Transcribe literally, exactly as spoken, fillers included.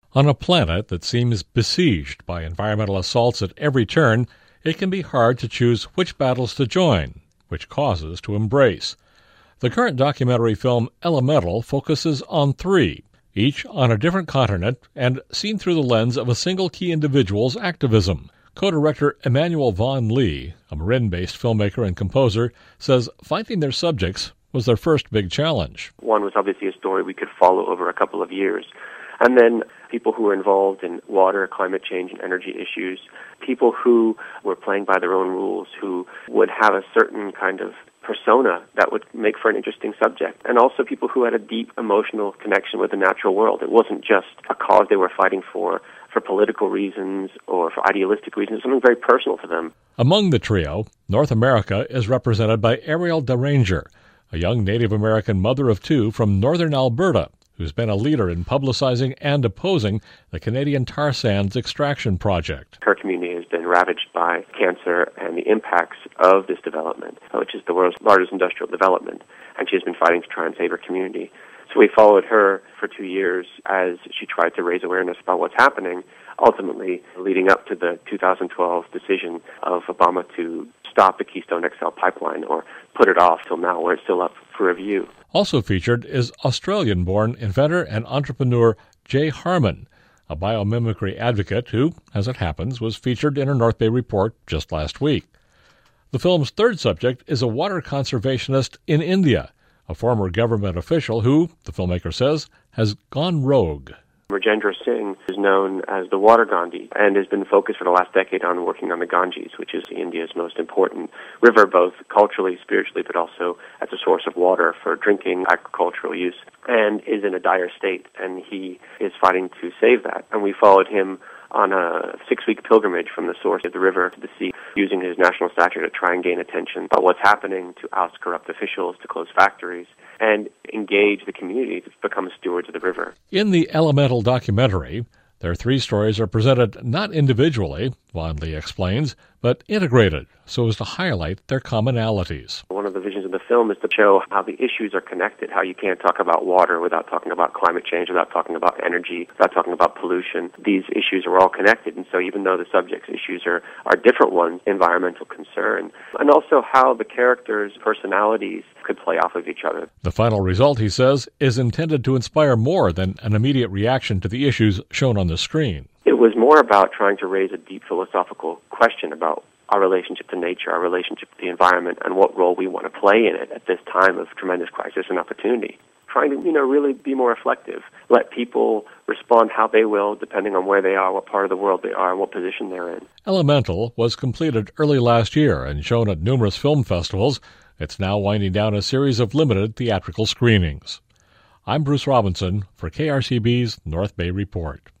On a planet that seems besieged by environmental assaults at every turn, it can be hard to choose which battles to join, which causes to embrace. The current documentary film Elemental focuses on three, each on a different continent and seen through the lens of a single key individual's activism. Co-director Emmanuel Von Lee, a Marin-based filmmaker and composer, says finding their subjects was their first big challenge. One was obviously a story we could follow over a couple of years. And then people who were involved in water, climate change, and energy issues, people who were playing by their own rules, who would have a certain kind of persona that would make for an interesting subject, and also people who had a deep emotional connection with the natural world. It wasn't just a cause they were fighting for, for political reasons or for idealistic reasons, something very personal to them. Among the trio, North America is represented by Ariel DeRanger, a young Native American mother of two from northern Alberta, who's been a leader in publicizing and opposing the Canadian tar sands extraction project. Her community has been ravaged by cancer and the impacts of this development, which is the world's largest industrial development, and she's been fighting to try and save her community. So we followed her for two years as she tried to raise awareness about what's happening, ultimately leading up to the two thousand twelve decision of Obama to stop the Keystone X L pipeline, or put it off till now, where it's still up for review. Also featured is Australian-born inventor and entrepreneur Jay Harman, a biomimicry advocate who, as it happens, was featured in a North Bay report just last week. The film's third subject is a water conservationist in India, a former government official who, the filmmaker says, has gone rogue. Rajendra Singh is known as the Water Gandhi and has been focused for the last decade on working on the Ganges, which is India's most important river, both culturally, spiritually, but also as a source of water for drinking, agricultural use, and is in a dire state, and he is fighting to save that. And we followed him on a six-week pilgrimage from the source of the river to the sea, using his national stature to try and gain attention about what's happening, to oust corrupt officials, to close factories, and engage the community to become stewards of the river. In the Elemental documentary, their three stories are presented not individually, Von Lee explains, but integrated so as to highlight their commonalities. One of the visions of the film is to show how the issues are connected, how you can't talk about water without talking about climate change, without talking about energy, without talking about pollution. These issues are all connected, and so even though the subject's issues are, are different ones, environmental concern, and also how the characters' personalities could play off of each other. The final result, he says, is intended to inspire more than an immediate reaction to the issues shown on the screen. It was more about trying to raise a deep philosophical question about our relationship to nature, our relationship to the environment, and what role we want to play in it at this time of tremendous crisis and opportunity. Trying to, you know, really be more reflective. Let people respond how they will, depending on where they are, what part of the world they are, and what position they're in. Elemental was completed early last year and shown at numerous film festivals. It's now winding down a series of limited theatrical screenings. I'm Bruce Robinson for K R C B's North Bay Report.